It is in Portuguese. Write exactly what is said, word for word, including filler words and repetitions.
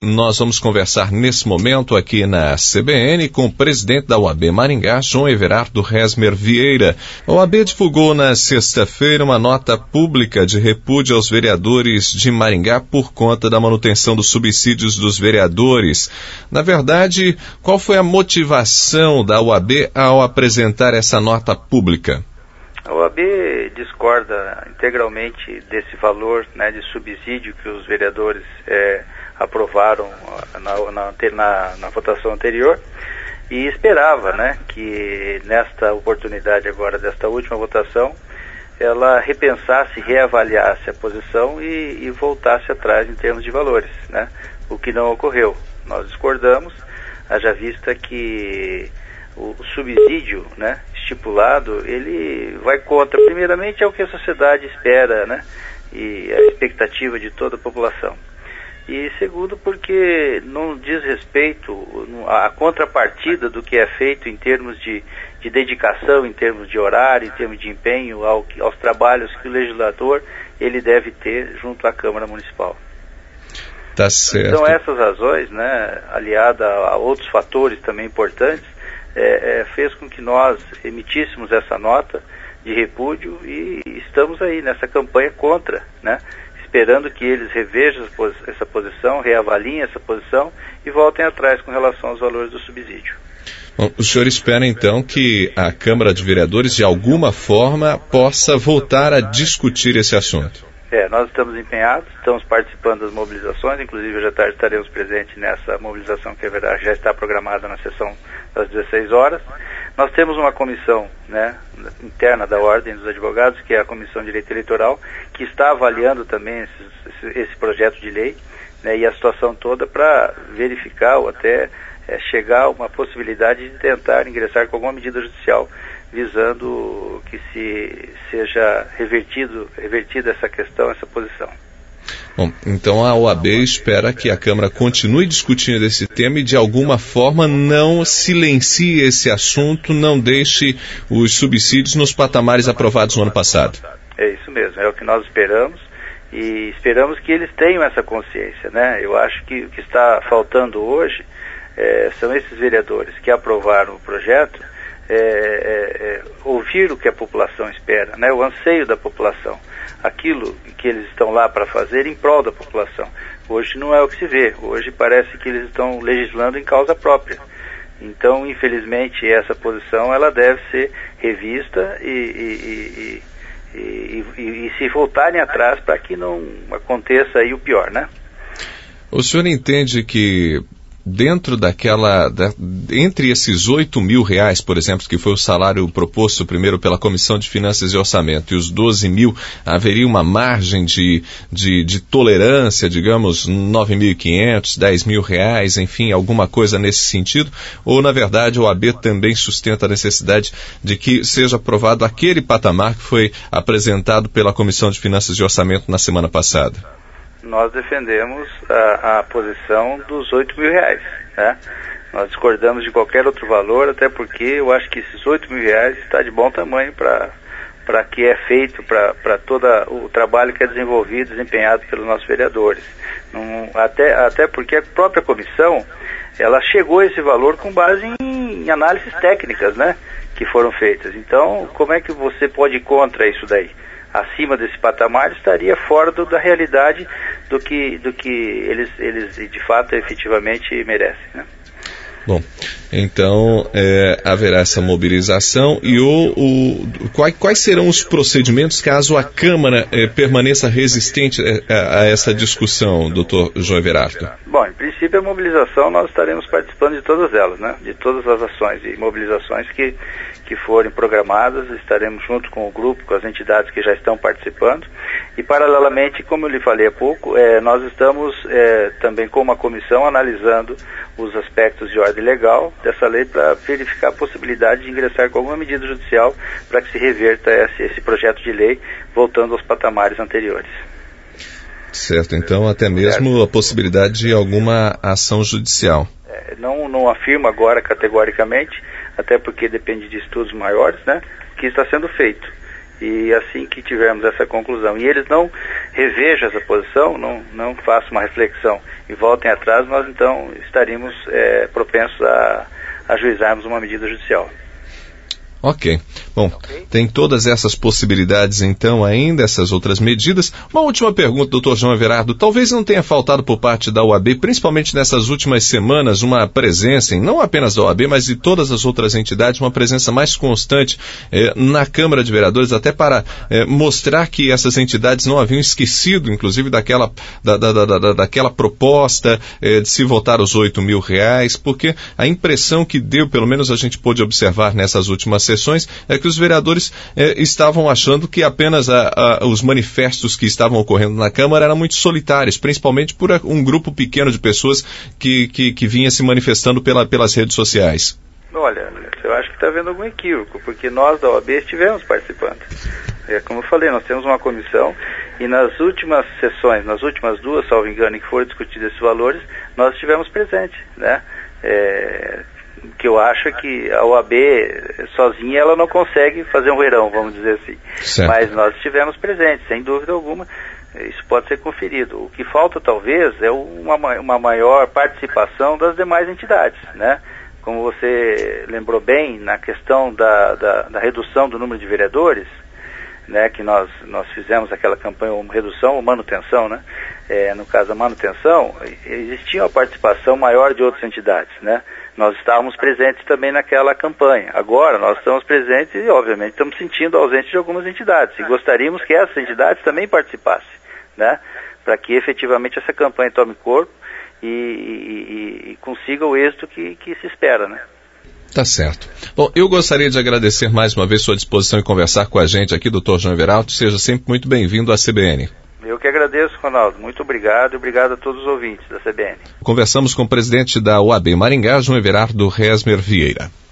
nós vamos conversar nesse momento aqui na C B N com o presidente da O A B Maringá, João Everardo Resmer Vieira. A O A B divulgou na sexta-feira uma nota pública de repúdio aos vereadores de Maringá por conta da manutenção dos subsídios dos vereadores. Na verdade, qual foi a motivação da O A B ao apresentar essa nota pública? A O A B discorda integralmente desse valor, né, de subsídio que os vereadores é, aprovaram na, na, na, na votação anterior e esperava, né, que nesta oportunidade agora, desta última votação, ela repensasse, reavaliasse a posição e, e voltasse atrás em termos de valores, né, o que não ocorreu. Nós discordamos, haja vista que o subsídio, né, estipulado, ele vai contra, primeiramente, é o que a sociedade espera, né, e a expectativa de toda a população. E segundo, porque não diz respeito à contrapartida do que é feito em termos de, de dedicação, em termos de horário, em termos de empenho ao, aos trabalhos que o legislador ele deve ter junto à Câmara Municipal. Tá certo. Então essas razões, né, aliada a outros fatores também importantes, É, é, fez com que nós emitíssemos essa nota de repúdio e estamos aí nessa campanha contra, né? Esperando que eles revejam essa posição, reavaliem essa posição e voltem atrás com relação aos valores do subsídio. Bom, o senhor espera então que a Câmara de Vereadores de alguma forma possa voltar a discutir esse assunto? É, nós estamos empenhados, estamos participando das mobilizações, inclusive hoje à tarde estaremos presentes nessa mobilização que já está programada na sessão das dezesseis horas. Nós temos uma comissão, né, interna da Ordem dos Advogados, que é a Comissão de Direito Eleitoral, que está avaliando também esse, esse, esse projeto de lei, né, e a situação toda para verificar ou até é, chegar a uma possibilidade de tentar ingressar com alguma medida judicial visando que se seja revertido, revertida essa questão, essa posição. Bom, então a O A B espera que a Câmara continue discutindo esse tema e de alguma forma não silencie esse assunto, não deixe os subsídios nos patamares aprovados no ano passado. É isso mesmo, é o que nós esperamos e esperamos que eles tenham essa consciência, né? Eu acho que o que está faltando hoje é, são esses vereadores que aprovaram o projeto, É, é, é, ouvir o que a população espera, né? O anseio da população, aquilo que eles estão lá para fazer em prol da população. Hoje não é o que se vê, hoje parece que eles estão legislando em causa própria. Então, infelizmente, essa posição ela deve ser revista e, e, e, e, e, e se voltarem atrás para que não aconteça aí o pior, né? O senhor entende que dentro daquela, da, entre esses oito mil reais, por exemplo, que foi o salário proposto primeiro pela Comissão de Finanças e Orçamento, e os doze mil, haveria uma margem de, de, de tolerância, digamos, nove mil e quinhentos, dez mil reais, enfim, alguma coisa nesse sentido? Ou, na verdade, a O A B também sustenta a necessidade de que seja aprovado aquele patamar que foi apresentado pela Comissão de Finanças e Orçamento na semana passada? Nós defendemos a, a posição dos oito mil reais, né? Nós discordamos de qualquer outro valor, até porque eu acho que esses oito mil reais está de bom tamanho para para que é feito, para todo o trabalho que é desenvolvido, desempenhado pelos nossos vereadores. Não, até, até porque a própria comissão, ela chegou a esse valor com base em, em análises técnicas, né, que foram feitas. Então, como é que você pode ir contra isso daí? Acima desse patamar estaria fora do, da realidade do que, do que eles, eles de fato efetivamente merecem, né? Bom, então é, haverá essa mobilização e o, o, quais, quais serão os procedimentos caso a Câmara é, permaneça resistente a, a essa discussão, doutor João Everardo? Bom, em princípio a mobilização nós estaremos participando de todas elas, né? De todas as ações e mobilizações que, que forem programadas, estaremos junto com o grupo, com as entidades que já estão participando e paralelamente, como eu lhe falei há pouco, é, nós estamos é, também com uma comissão analisando os aspectos de ordem legal dessa lei para verificar a possibilidade de ingressar com alguma medida judicial para que se reverta esse, esse projeto de lei voltando aos patamares anteriores. Certo, então até mesmo a possibilidade de alguma ação judicial. É, não, não afirmo agora categoricamente, até porque depende de estudos maiores, né, que está sendo feito. E assim que tivermos essa conclusão e eles não revejam essa posição, não, não façam uma reflexão e voltem atrás, nós então estaríamos é, propensos a ajuizarmos uma medida judicial. Ok. Bom, okay. Tem todas essas possibilidades, então, ainda, essas outras medidas. Uma última pergunta, doutor João Everardo. Talvez não tenha faltado por parte da O A B, principalmente nessas últimas semanas, uma presença, não apenas da O A B, mas de todas as outras entidades, uma presença mais constante eh, na Câmara de Vereadores, até para eh, mostrar que essas entidades não haviam esquecido, inclusive, daquela, da, da, da, da, daquela proposta eh, de se votar os oito mil reais, porque a impressão que deu, pelo menos a gente pôde observar nessas últimas sessões, é que os vereadores eh, estavam achando que apenas a, a, os manifestos que estavam ocorrendo na Câmara eram muito solitários, principalmente por um grupo pequeno de pessoas que, que, que vinha se manifestando pela, pelas redes sociais. Olha, eu acho que está havendo algum equívoco, porque nós da O A B estivemos participando. É, como eu falei, nós temos uma comissão e nas últimas sessões, nas últimas duas, salvo engano, em que foram discutidos esses valores, nós estivemos presentes, né? É, que eu acho que a O A B sozinha ela não consegue fazer um verão, vamos dizer assim. Certo. Mas nós estivemos presentes, sem dúvida alguma, isso pode ser conferido. O que falta talvez é uma, uma maior participação das demais entidades, né? Como você lembrou bem, na questão da, da, da redução do número de vereadores, né, que nós, nós fizemos aquela campanha ou redução ou manutenção, né? É, no caso da manutenção, existia uma participação maior de outras entidades, né? Nós estávamos presentes também naquela campanha. Agora nós estamos presentes e, obviamente, estamos sentindo ausente de algumas entidades. E gostaríamos que essas entidades também participassem, né? Para que efetivamente essa campanha tome corpo e, e, e consiga o êxito que, que se espera, né? Tá certo. Bom, eu gostaria de agradecer mais uma vez sua disposição em conversar com a gente aqui, doutor João Everardo. Seja sempre muito bem-vindo à C B N. Eu que agradeço, Ronaldo. Muito obrigado e obrigado a todos os ouvintes da C B N. Conversamos com o presidente da O A B Maringá, João Everardo Resmer Vieira.